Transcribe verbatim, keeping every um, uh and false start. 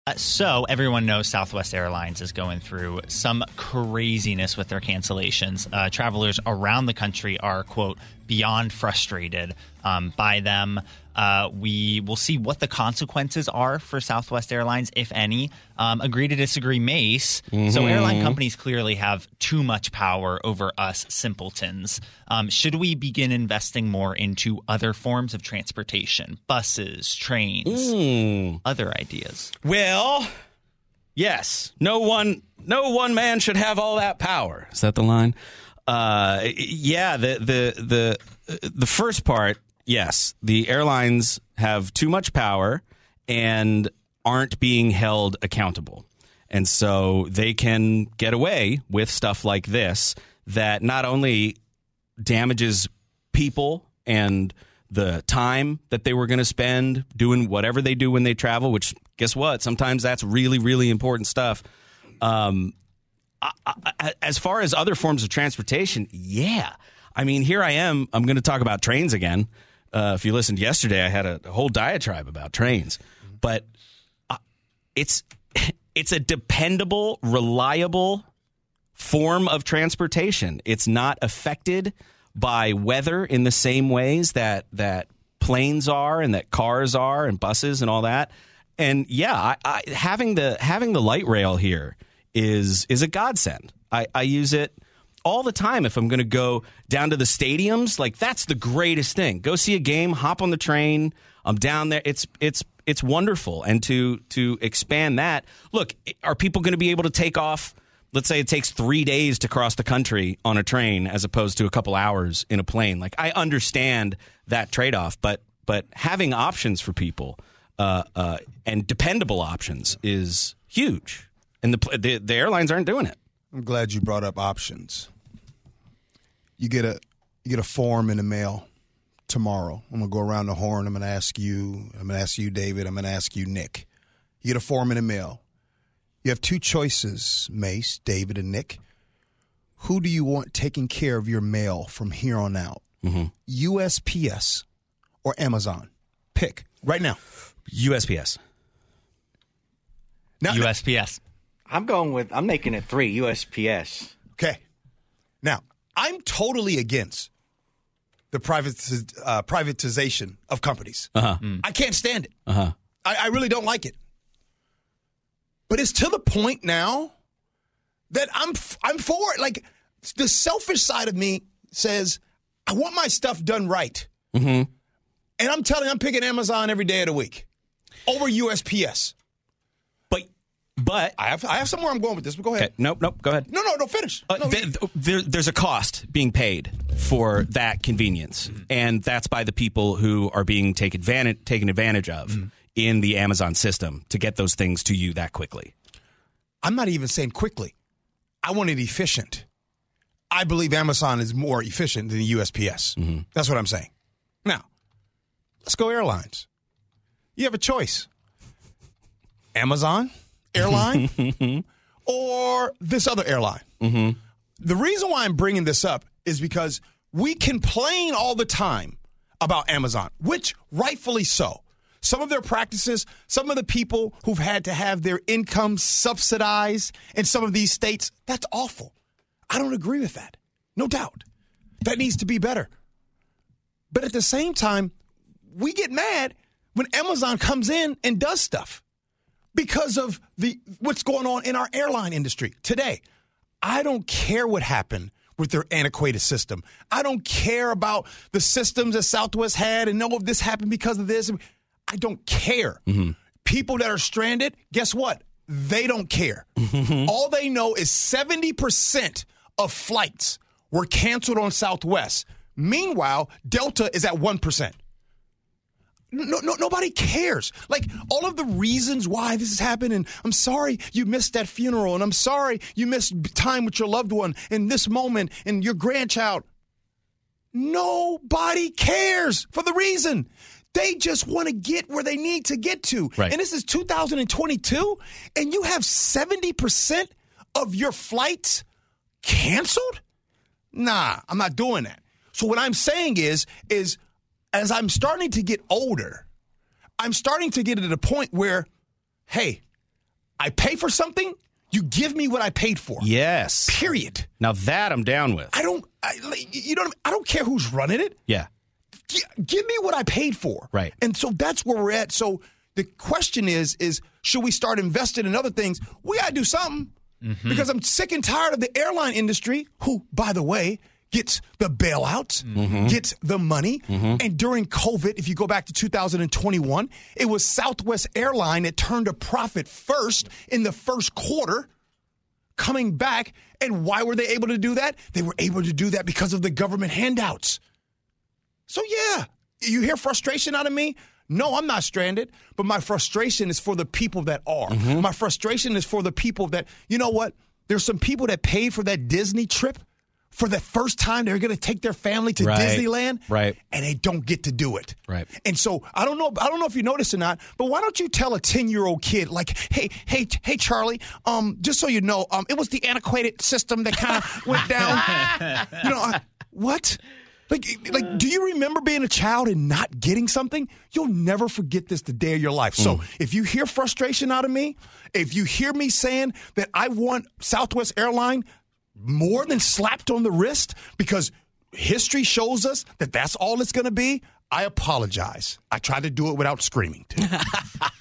Uh, so everyone knows Southwest Airlines is going through some craziness with their cancellations. Uh, travelers around the country are, quote, beyond frustrated um, by them. Uh, we will see what the consequences are for Southwest Airlines, if any. Um, agree to disagree, Mace. Mm-hmm. So airline companies clearly have too much power over us simpletons. Um, should we begin investing more into other forms of transportation? Buses, trains, mm. other ideas? Well, yes. No one, no one man should have all that power. Is that the line? Uh, yeah. The the the the first part. Yes, the airlines have too much power and aren't being held accountable. And so they can get away with stuff like this that not only damages people and the time that they were going to spend doing whatever they do when they travel, which, guess what? Sometimes that's really, really important stuff. Um, I, I, as far as other forms of transportation, yeah. I mean, here I am. I'm going to talk about trains again. Uh, if you listened yesterday, I had a, a whole diatribe about trains. But uh, it's it's a dependable, reliable form of transportation. It's not affected by weather in the same ways that that planes are and that cars are and buses and all that. And yeah, I, I, having the having the light rail here is is a godsend. I, I use it all the time if I'm going to go down to the stadiums. Like, that's the greatest thing. Go see a game, hop on the train. I'm down there. It's it's it's wonderful. And to to expand that, look, are people going to be able to take off? Let's say it takes three days to cross the country on a train as opposed to a couple hours in a plane. Like, I understand that trade-off, but but having options for people uh, uh, and dependable options is huge. And the, the the airlines aren't doing it. I'm glad you brought up options. You get a you get a form in the mail tomorrow. I'm gonna go around the horn. I'm gonna ask you. I'm gonna ask you, David. I'm gonna ask you, Nick. You get a form in the mail. You have two choices, Mace, David, and Nick. Who do you want taking care of your mail from here on out? Mm-hmm. U S P S or Amazon? Pick right now. U S P S. Now, U S P S. I'm going with, I'm making it three, U S P S. Okay. Now, I'm totally against the privatiz- uh, privatization of companies. Uh-huh. Mm. I can't stand it. Uh-huh. I, I really don't like it. But it's to the point now that I'm I'm for it. Like, the selfish side of me says, I want my stuff done right. Mm-hmm. And I'm telling you, I'm picking Amazon every day of the week over U S P S. But I have I have somewhere I'm going with this, but go ahead. Okay. Nope, nope, go ahead. No, no, no, finish. Uh, no, th- th- there, there's a cost being paid for that convenience, mm-hmm. and that's by the people who are being take advantage, taken advantage of mm-hmm. in the Amazon system to get those things to you that quickly. I'm not even saying quickly. I want it efficient. I believe Amazon is more efficient than the U S P S. Mm-hmm. That's what I'm saying. Now, let's go airlines. You have a choice. Amazon airline or this other airline. Mm-hmm. The reason why I'm bringing this up is because we complain all the time about Amazon, which rightfully so. Some of their practices, some of the people who've had to have their income subsidized in some of these states, that's awful. I don't agree with that. No doubt. That needs to be better. But at the same time, we get mad when Amazon comes in and does stuff because of the what's going on in our airline industry today. I don't care what happened with their antiquated system. I don't care about the systems that Southwest had and know if this happened because of this. I don't care. Mm-hmm. People that are stranded, guess what? They don't care. Mm-hmm. All they know is seventy percent of flights were canceled on Southwest. Meanwhile, Delta is at one percent. No, no, nobody cares. Like, all of the reasons why this has happened, and I'm sorry you missed that funeral, and I'm sorry you missed time with your loved one in this moment and your grandchild. Nobody cares for the reason. They just want to get where they need to get to. Right. And this is two thousand twenty-two, and you have seventy percent of your flights canceled? Nah, I'm not doing that. So what I'm saying is, is as I'm starting to get older, I'm starting to get to the point where, hey, I pay for something, you give me what I paid for. Yes. Period. Now that I'm down with. I don't, I, you know what I mean? I don't care who's running it. Yeah. G- give me what I paid for. Right. And so that's where we're at. So the question is, is should we start investing in other things? We got to do something mm-hmm. because I'm sick and tired of the airline industry, who, by the way, gets the bailouts, mm-hmm. gets the money. Mm-hmm. And during COVID, if you go back to two thousand twenty-one, it was Southwest Airline that turned a profit first in the first quarter, coming back. And why were they able to do that? They were able to do that because of the government handouts. So, yeah, you hear frustration out of me? No, I'm not stranded, but my frustration is for the people that are. Mm-hmm. My frustration is for the people that, you know what? There's some people that paid for that Disney trip. For the first time, they're going to take their family to right. Disneyland, right? And they don't get to do it, right? And so I don't know. I don't know if you noticed or not, but why don't you tell a ten-year-old kid, like, hey, hey, hey, Charlie, um, just so you know, um, it was the antiquated system that kind of went down. You know, uh, what? Like, like, do you remember being a child and not getting something? You'll never forget this the day of your life. So mm. if you hear frustration out of me, if you hear me saying that I want Southwest Airline more than slapped on the wrist because history shows us that that's all it's going to be, I apologize. I tried to do it without screaming, too.